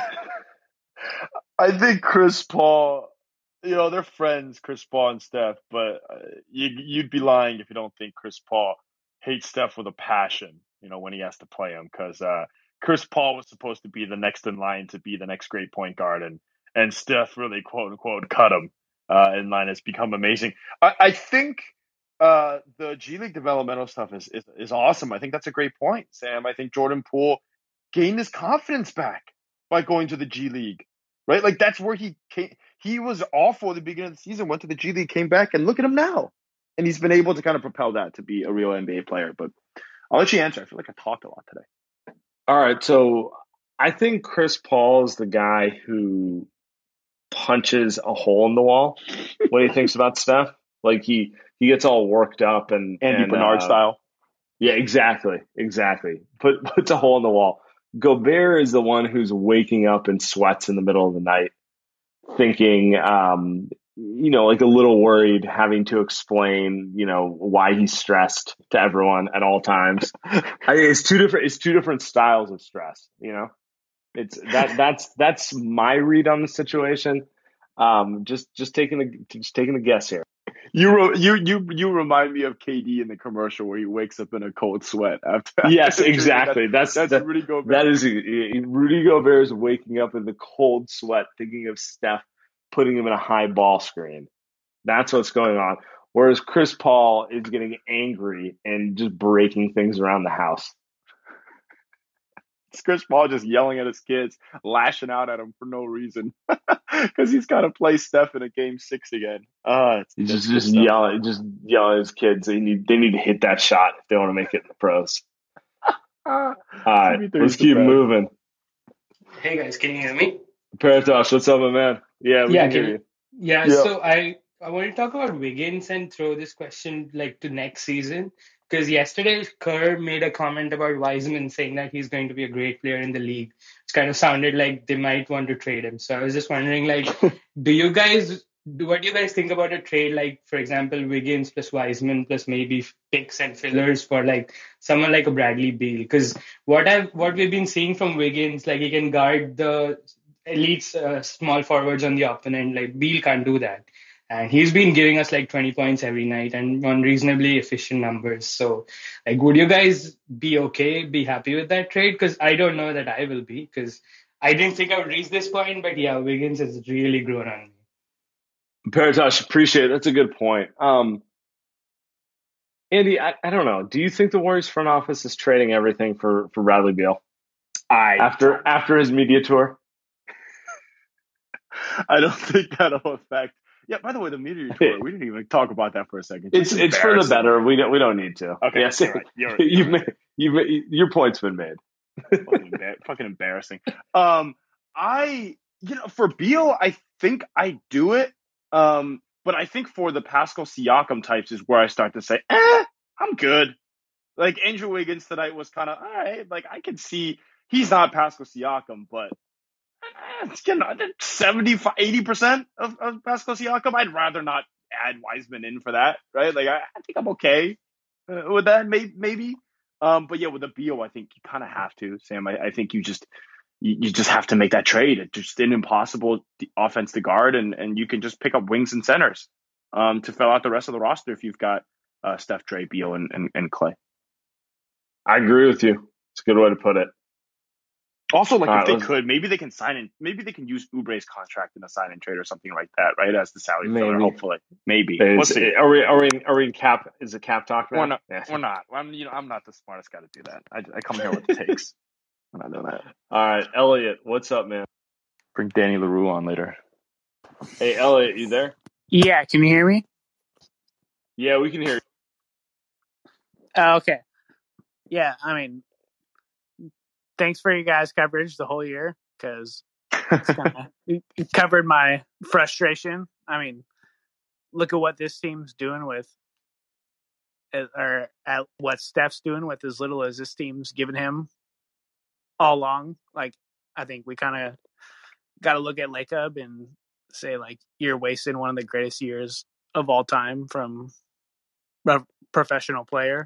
I think Chris Paul, you know, they're friends, Chris Paul and Steph, but uh, you, you'd be lying if you don't think Chris Paul hates Steph with a passion, you know, when he has to play him, because uh, Chris Paul was supposed to be the next in line to be the next great point guard, and, and Steph really, quote unquote, cut him uh, in line. It's become amazing. I, I think uh, the G League developmental stuff is, is, is awesome. I think that's a great point, Sam. I think Jordan Poole gained his confidence back by going to the G League. Right? Like, that's where he came. He was awful at the beginning of the season, went to the G League, came back, and look at him now. And he's been able to kind of propel that to be a real N B A player. But I'll let you answer. I feel like I talked a lot today. All right. So I think Chris Paul is the guy who punches a hole in the wall when he thinks about Steph. Like, he, he gets all worked up and Andy and, Bernard uh, style. Yeah, exactly. Exactly. Put, puts a hole in the wall. Gobert is the one who's waking up in sweats in the middle of the night, thinking, um, you know, like a little worried, having to explain, you know, why he's stressed to everyone at all times. I mean, it's two different, it's two different styles of stress. You know, it's that that's that's my read on the situation. Um, just just taking a just taking a guess here. You re- you you you remind me of K D in the commercial where he wakes up in a cold sweat after. Yes, after exactly. that, That's that's that, Rudy Gobert. That is Rudy Gobert is waking up in the cold sweat, thinking of Steph putting him in a high ball screen. That's what's going on. Whereas Chris Paul is getting angry and just breaking things around the house. It's Chris Paul just yelling at his kids, lashing out at them for no reason, because he's got to play Steph in a game six again. Uh, it's, He's it's just just yelling, just yelling at his kids. They need they need to hit that shot if they want to make it in the pros. All right, let's keep moving. Hey guys, can you hear me? Paratosh, what's up, my man? Yeah, we yeah, can can, hear you. Yeah, Yeah. so I I want to talk about Wiggins and throw this question like to next season. Because yesterday, Kerr made a comment about Wiseman saying that he's going to be a great player in the league. It's kind of sounded like they might want to trade him. So I was just wondering, like, do you guys, do what do you guys think about a trade? Like, for example, Wiggins plus Wiseman plus maybe picks and fillers for like someone like a Bradley Beal. Because what I've what we've been seeing from Wiggins, like he can guard the elite uh, small forwards on the opponent. Like Beal can't do that. And he's been giving us like twenty points every night and on reasonably efficient numbers. So, like, would you guys be okay, be happy with that trade? Because I don't know that I will be, because I didn't think I would reach this point, but yeah, Wiggins has really grown on me. Paratosh, appreciate it. That's a good point. Um, Andy, I, I don't know. Do you think the Warriors front office is trading everything for, for Bradley Beal? I after after his media tour? I don't think that'll affect. Yeah. By the way, the media tour. We didn't even talk about that for a second. It's it's for the better. We don't we don't need to. Okay. Yes. You're right. You're, you've you're made, you've made, your point's been made. fucking, embar- fucking embarrassing. Um, I you know for Beal, I think I do it. Um, but I think for the Pascal Siakam types is where I start to say, eh, I'm good. Like Andrew Wiggins tonight was kind of all right. Like I can see he's not Pascal Siakam, but eh, it's you know seventy-five, eighty percent of, of Pascal Siakam. I'd rather not add Wiseman in for that, right? Like I, I think I'm okay uh, with that, maybe. maybe. Um, but yeah, with the Beal, I think you kind of have to, Sam. I, I think you just you, you just have to make that trade. It's just an impossible offense to guard, and, and you can just pick up wings and centers um, to fill out the rest of the roster if you've got uh, Steph, Dre, Beal, and, and, and Clay. I agree with you. It's a good way to put it. Also, like All if right, they let's- could, maybe they can sign in. Maybe they can use Oubre's contract in a sign and trade or something like that, right? As the salary filler, Maybe. hopefully, maybe. Is- We'll see. Are we are we in, are we in cap? Is it cap talk now? We're not. Yeah. We're not. I'm you know I'm not the smartest guy to do that. I, I come here with the takes. I'm not doing that. All right, Elliot, what's up, man? Bring Danny LaRue on later. Hey, Elliot, you there? Yeah, can you hear me? Yeah, we can hear you. Uh, okay. Yeah, I mean, thanks for you guys' coverage the whole year because it covered my frustration. I mean, look at what this team's doing with, or at what Steph's doing with as little as this team's given him all along. Like, I think we kind of got to look at Lacob and say, like, you're wasting one of the greatest years of all time from a professional player.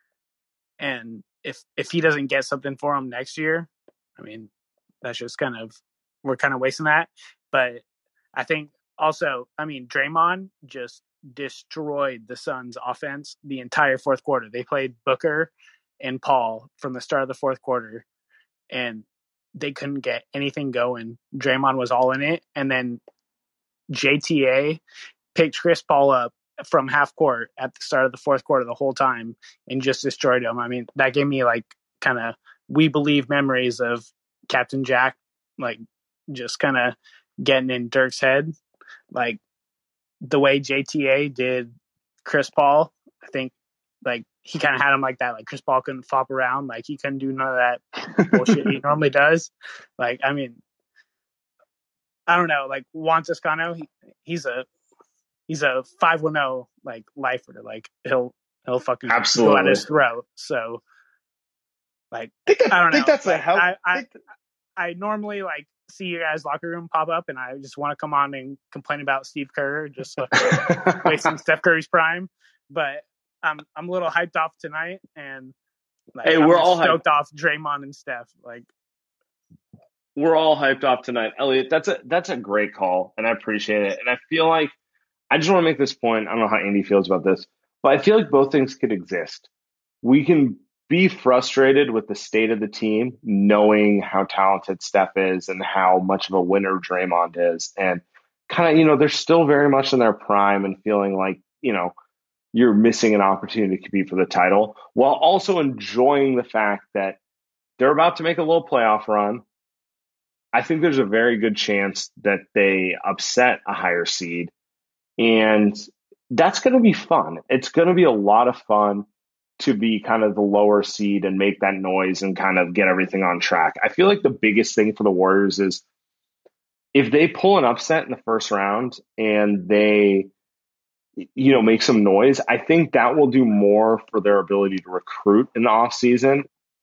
And if if he doesn't get something for him next year, I mean, that's just kind of, we're kind of wasting that. But I think also, I mean, Draymond just destroyed the Suns' offense the entire fourth quarter. They played Booker and Paul from the start of the fourth quarter, and they couldn't get anything going. Draymond was all in it. And then J T A picked Chris Paul up from half court at the start of the fourth quarter the whole time and just destroyed him. I mean, that gave me like kind of We Believe memories of Captain Jack, like just kind of getting in Dirk's head. Like the way J T A did Chris Paul, I think like he kind of had him like that. Like Chris Paul couldn't flop around. Like he couldn't do none of that bullshit he normally does. Like, I mean, I don't know. Like Juan Toscano, he, he's a, He's a five one zero like lifer. Like he'll he'll fucking Absolutely. go at his throat. So like I, think that, I don't know. think that's like, a help. I, I I normally like see you guys locker room pop up, and I just want to come on and complain about Steve Kerr just like, wasting Steph Curry's prime. But I'm I'm a little hyped off tonight, and like Hey, I'm we're just all hyped. stoked off Draymond and Steph. Like We're all hyped off tonight, Elliot. That's a that's a great call, and I appreciate it. And I feel like I just want to make this point. I don't know how Andy feels about this, but I feel like both things could exist. We can be frustrated with the state of the team, knowing how talented Steph is and how much of a winner Draymond is. And kind of, you know, they're still very much in their prime and feeling like, you know, you're missing an opportunity to compete for the title, while also enjoying the fact that they're about to make a little playoff run. I think there's a very good chance that they upset a higher seed. And that's going to be fun. It's going to be a lot of fun to be kind of the lower seed and make that noise and kind of get everything on track. I feel like the biggest thing for the Warriors is if they pull an upset in the first round and they, you know, make some noise, I think that will do more for their ability to recruit in the offseason.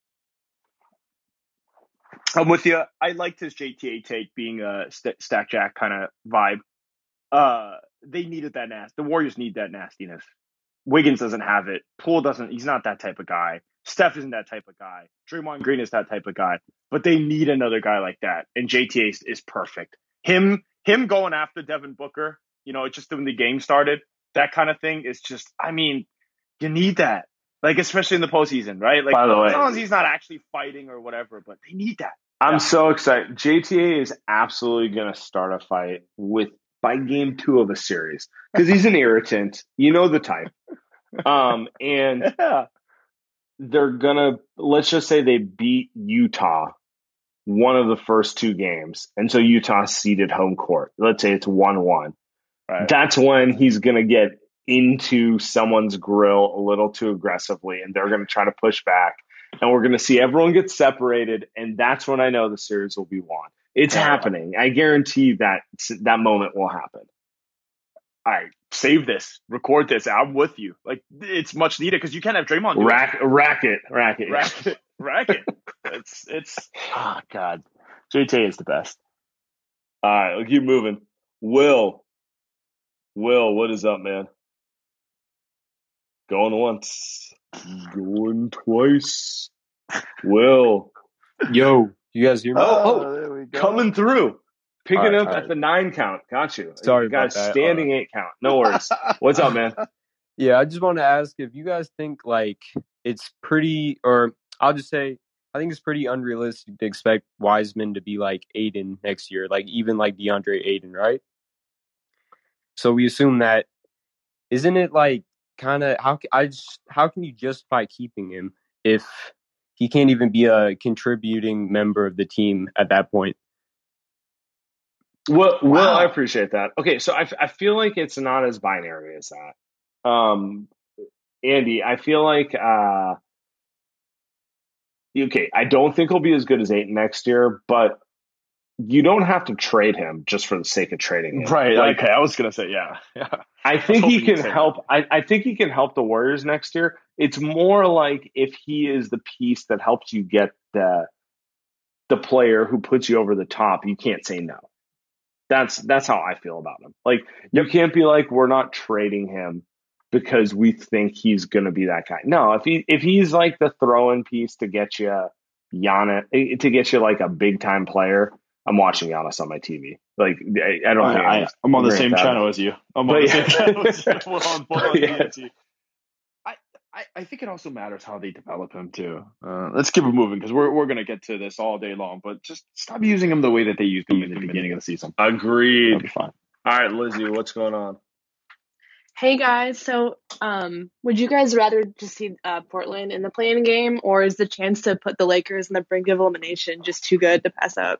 I'm with you. I liked his J T A take being a st- Stack Jack kind of vibe. Uh, they needed that nasty. The Warriors need that nastiness. Wiggins doesn't have it. Poole doesn't. He's not that type of guy. Steph isn't that type of guy. Draymond Green is that type of guy. But they need another guy like that. And J T A is, is perfect. Him, him going after Devin Booker, you know, just when the game started, that kind of thing is just, I mean, you need that. Like, especially in the postseason, right? Like, By the way, as long as he's not actually fighting or whatever, but they need that. I'm so excited. J T A is absolutely going to start a fight with by game two of a series because he's an irritant. You know the type. Um, and Yeah. they're going to, let's just say they beat Utah one of the first two games. And so Utah ceded home court. Let's say it's one one. Right. That's when he's going to get into someone's grill a little too aggressively, and they're going to try to push back. And we're going to see everyone get separated, and that's when I know the series will be won. It's Yeah. happening. I guarantee that that moment will happen. All right, save this, record this. I'm with you. Like it's much needed because you can't have Draymond. do it. Rack, rack it, rack it. rack it, rack it. It's it's. Oh God, J T A is the best. All right, we'll keep moving. Will, Will, what is up, man? Going once, going twice. Will, yo, you guys hear me? Oh, Oh, there we go. coming through, picking All right, up all at right. the nine count. Got you. Sorry you got about a that. standing eight count. No worries. What's up, man? Yeah, I just want to ask if you guys think like it's pretty, or I'll just say, I think it's pretty unrealistic to expect Wiseman to be like Aiden next year, like even like DeAndre Aiden, right? So we assume that, isn't it like kind of how ca- I just how can you justify keeping him if he can't even be a contributing member of the team at that point? Well, Will, Wow. I appreciate that. Okay, so I, I feel like it's not as binary as that. Um, Andy, I feel like uh, okay, I don't think he'll be as good as Aiden next year, but you don't have to trade him just for the sake of trading him. Right. Like, okay, I was gonna say yeah. Yeah. I think he hoping you'd can say help. I, I think he can help the Warriors next year. It's more like if he is the piece that helps you get the the player who puts you over the top, you can't say no. That's that's how I feel about him. Like you can't be like, we're not trading him because we think he's going to be that guy. No, if he if he's like the throw-in piece to get you Giannis, to get you like a big time player, I'm watching Giannis on my T V. Like I, I don't. I, think I, I'm on the agree same with that. channel as you. I'm But on the yeah. same channel as you. We're on both on Yeah. D N T. I, I, I think it also matters how they develop him too. Uh, let's keep it moving because we're we're gonna get to this all day long. But just stop using him the way that they used him in the beginning of the season. Agreed. That'll be fine. All right, Lizzie, what's going on? Hey guys, so um, would you guys rather just see uh, Portland in the play-in game, or is the chance to put the Lakers in the brink of elimination just too good to pass up?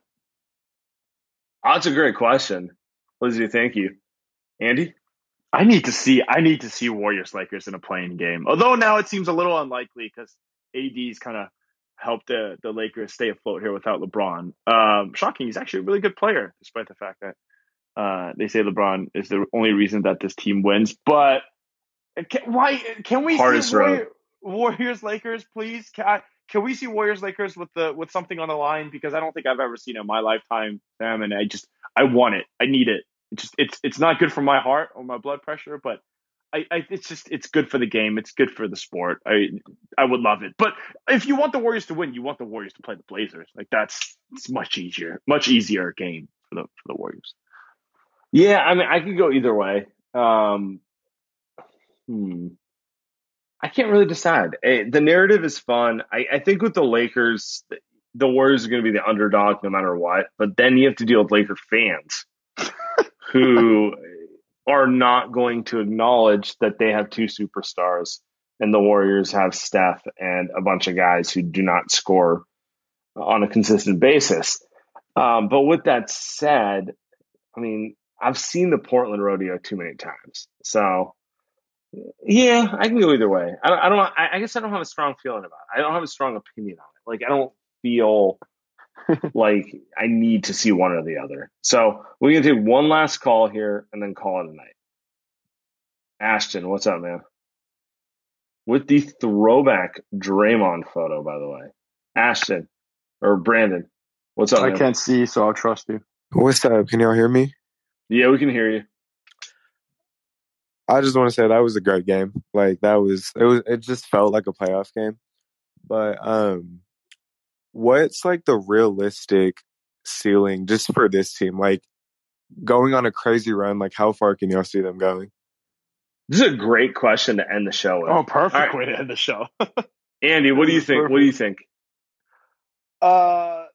Oh, that's a great question, Lizzie. Thank you, Andy. I need to see I need to see Warriors Lakers in a playing game. Although now it seems a little unlikely because A D's kind of helped the the Lakers stay afloat here without LeBron. Um, shocking, he's actually a really good player, despite the fact that uh, they say LeBron is the only reason that this team wins. But can, why can we Hardest see road. Warrior, Warriors Lakers, please? Can, I, can we see Warriors Lakers with the with something on the line? Because I don't think I've ever seen it in my lifetime, Sam, and I just I want it. I need it. It's just it's it's not good for my heart or my blood pressure, but I, I it's just it's good for the game. It's good for the sport. I I would love it. But if you want the Warriors to win, you want the Warriors to play the Blazers. Like that's it's much easier, much easier game for the for the Warriors. Yeah, I mean, I could go either way. Um, hmm. I can't really decide. Eh, The narrative is fun. I, I think with the Lakers, the Warriors are going to be the underdog no matter what. But then you have to deal with Laker fans who are not going to acknowledge that they have two superstars and the Warriors have Steph and a bunch of guys who do not score on a consistent basis. Um, but with that said, I mean, I've seen the Portland rodeo too many times. So, yeah, I can go either way. I don't, I don't, I I guess I don't have a strong feeling about it. I don't have a strong opinion on it. Like, I don't feel like I need to see one or the other. So we're going to take one last call here and then call it a night. Ashton, what's up, man? With the throwback Draymond photo, by the way. Ashton, or Brandon, what's up, I man? can't see, so I'll trust you. What's up? Can y'all hear me? Yeah, we can hear you. I just want to say that was a great game. Like that was it was it just felt like a playoff game. But um what's like the realistic ceiling just for this team? Like going on a crazy run, like how far can y'all see them going? This is a great question to end the show with. Oh, perfect All right. way to end the show. Andy, what do you think? What do you think? Uh,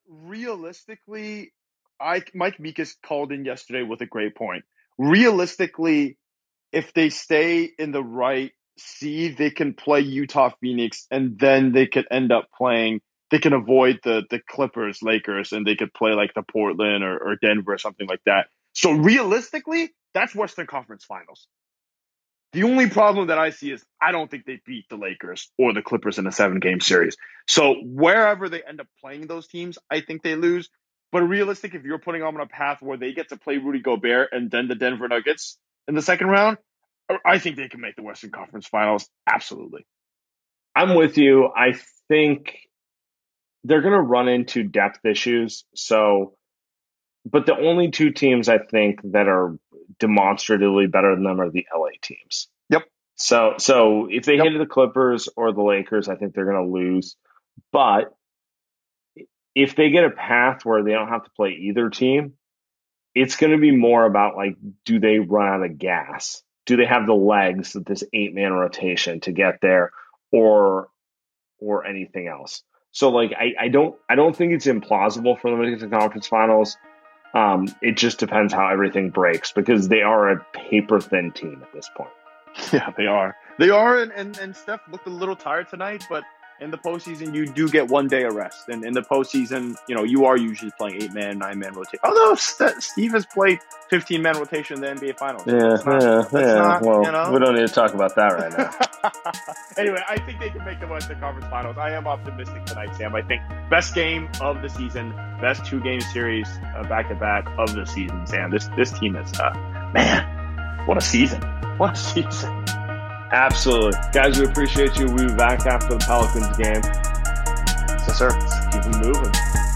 realistically, I Mike Mikas called in yesterday with a great point. Realistically, if they stay in the right seed, they can play Utah, Phoenix, and then they could end up playing. They can avoid the the Clippers, Lakers, and they could play like the Portland or, or Denver or something like that. So realistically, that's Western Conference Finals. The only problem that I see is I don't think they beat the Lakers or the Clippers in a seven-game series. So wherever they end up playing those teams, I think they lose. But realistic, if you're putting them on a path where they get to play Rudy Gobert and then the Denver Nuggets in the second round, I think they can make the Western Conference Finals. Absolutely. I'm with you. I think they're going to run into depth issues. So, but the only two teams I think that are demonstratively better than them are the L A teams. Yep. So, so if they Yep. hit the Clippers or the Lakers, I think they're going to lose. But if they get a path where they don't have to play either team, it's going to be more about like, do they run out of gas? Do they have the legs of this eight man rotation to get there, or or anything else? So like, I, I don't I don't think it's implausible for them to get to the conference finals. Um, it just depends how everything breaks, because they are a paper thin team at this point. Yeah, they are. They are, and, and, and Steph looked a little tired tonight, but in the postseason, you do get one day of rest. And in the postseason, you know, you are usually playing eight-man, nine-man rotation. Although St- Steve has played fifteen-man rotation in the N B A Finals. Yeah, It's not- yeah, it's yeah. not, well, you know. we don't need to talk about that right now. Anyway, I think they can make the Western Conference Finals. I am optimistic tonight, Sam. I think best game of the season, best two-game series uh, back-to-back of the season, Sam. This this team is, uh, man, what a season. What a season. Absolutely. Guys, we appreciate you. We'll be back after the Pelicans game. Yes, sir. Let's keep them moving.